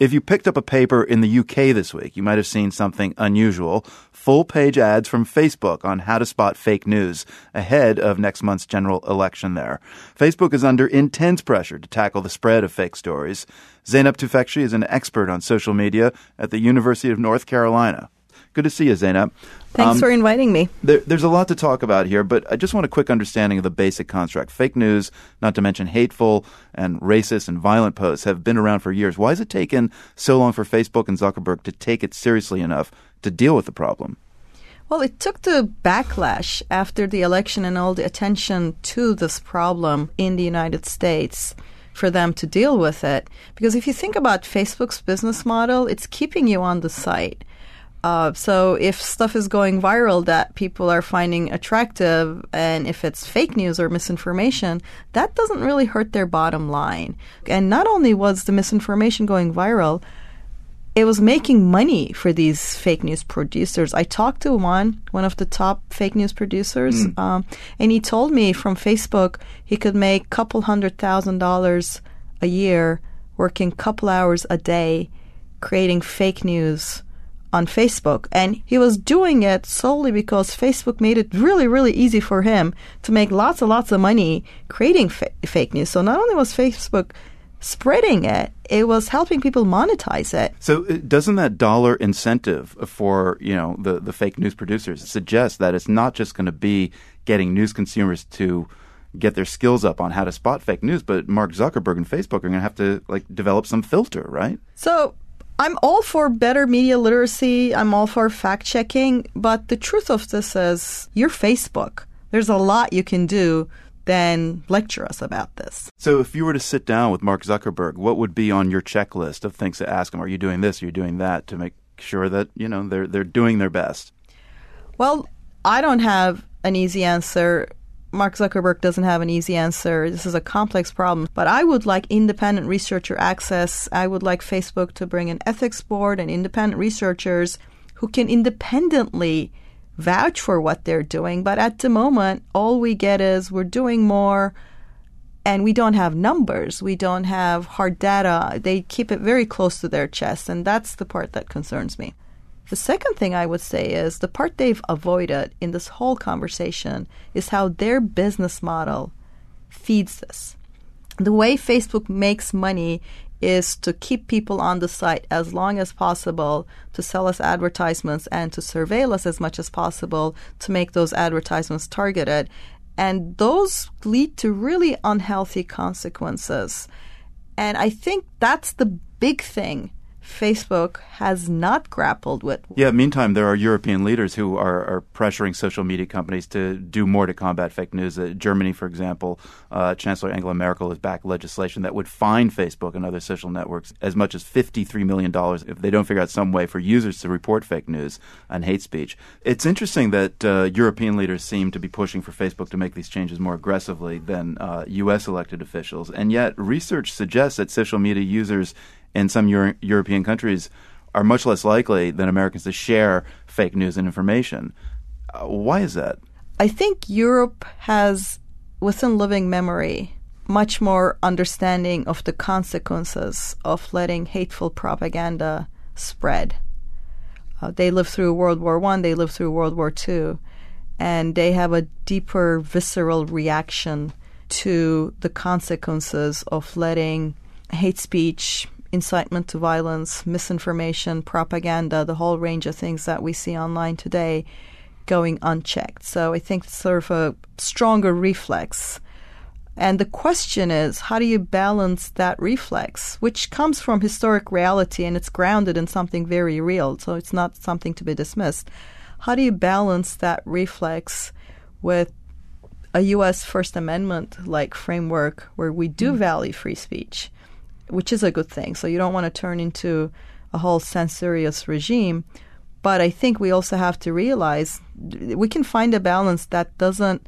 If you picked up a paper in the UK this week, you might have seen something unusual. Full-page ads from Facebook on how to spot fake news ahead of next month's general election there. Facebook is under intense pressure to tackle the spread of fake stories. Zainab Tufekci is an expert on social media at the University of North Carolina. Good to see you, Zainab. Thanks for inviting me. There's a lot to talk about here, but I just want a quick understanding of the basic construct. Fake news, not to mention hateful and racist and violent posts, have been around for years. Why has it taken so long for Facebook and Zuckerberg to take it seriously enough to deal with the problem? Well, it took the backlash after the election and all the attention to this problem in the United States for them to deal with it. Because if you think about Facebook's business model, it's keeping you on the site. So if stuff is going viral that people are finding attractive, and if it's fake news or misinformation, that doesn't really hurt their bottom line. And not only was the misinformation going viral, it was making money for these fake news producers. I talked to one of the top fake news producers, and he told me from Facebook he could make $200,000 a year working a couple hours a day creating fake news on Facebook. And he was doing it solely because Facebook made it really, really easy for him to make lots and lots of money creating fake news. So not only was Facebook spreading it, it was helping people monetize it. So doesn't that dollar incentive for, the fake news producers suggest that it's not just going to be getting news consumers to get their skills up on how to spot fake news, but Mark Zuckerberg and Facebook are going to have to develop some filter, right? So I'm all for better media literacy. I'm all for fact-checking. But the truth of this is you're Facebook. There's a lot you can do than lecture us about this. So if you were to sit down with Mark Zuckerberg, what would be on your checklist of things to ask him? Are you doing this? Are you doing that? To make sure that, they're doing their best. Well, I don't have an easy answer. Mark Zuckerberg doesn't have an easy answer. This is a complex problem. But I would like independent researcher access. I would like Facebook to bring an ethics board and independent researchers who can independently vouch for what they're doing. But at the moment, all we get is we're doing more and we don't have numbers. We don't have hard data. They keep it very close to their chest. And that's the part that concerns me. The second thing I would say is the part they've avoided in this whole conversation is how their business model feeds this. The way Facebook makes money is to keep people on the site as long as possible, to sell us advertisements and to surveil us as much as possible to make those advertisements targeted. And those lead to really unhealthy consequences. And I think that's the big thing Facebook has not grappled with. Yeah, meantime, there are European leaders who are pressuring social media companies to do more to combat fake news. Germany, for example, Chancellor Angela Merkel has backed legislation that would fine Facebook and other social networks as much as $53 million if they don't figure out some way for users to report fake news and hate speech. It's interesting that European leaders seem to be pushing for Facebook to make these changes more aggressively than U.S. elected officials. And yet research suggests that social media users in some European countries are much less likely than Americans to share fake news and information. Why is that? I think Europe has, within living memory, much more understanding of the consequences of letting hateful propaganda spread. They lived through World War I, they lived through World War II, and they have a deeper visceral reaction to the consequences of letting hate speech, incitement to violence, misinformation, propaganda, the whole range of things that we see online today going unchecked. So I think it's sort of a stronger reflex. And the question is, how do you balance that reflex, which comes from historic reality and it's grounded in something very real, so it's not something to be dismissed. How do you balance that reflex with a U.S. First Amendment-like framework where we do value free speech, which is a good thing. So you don't want to turn into a whole censorious regime. But I think we also have to realize we can find a balance that doesn't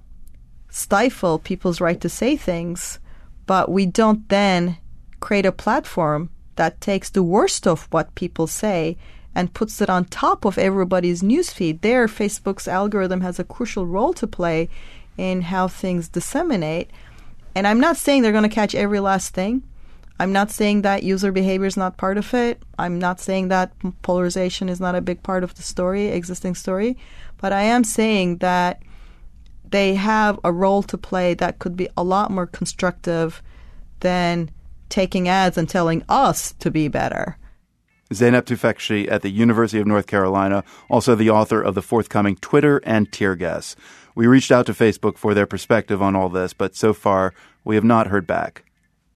stifle people's right to say things, but we don't then create a platform that takes the worst of what people say and puts it on top of everybody's newsfeed. There, Facebook's algorithm has a crucial role to play in how things disseminate. And I'm not saying they're going to catch every last thing. I'm not saying that user behavior is not part of it. I'm not saying that polarization is not a big part of the story, existing story. But I am saying that they have a role to play that could be a lot more constructive than taking ads and telling us to be better. Zeynep Tufekci at the University of North Carolina, also the author of the forthcoming Twitter and Tear Gas. We reached out to Facebook for their perspective on all this, but so far we have not heard back.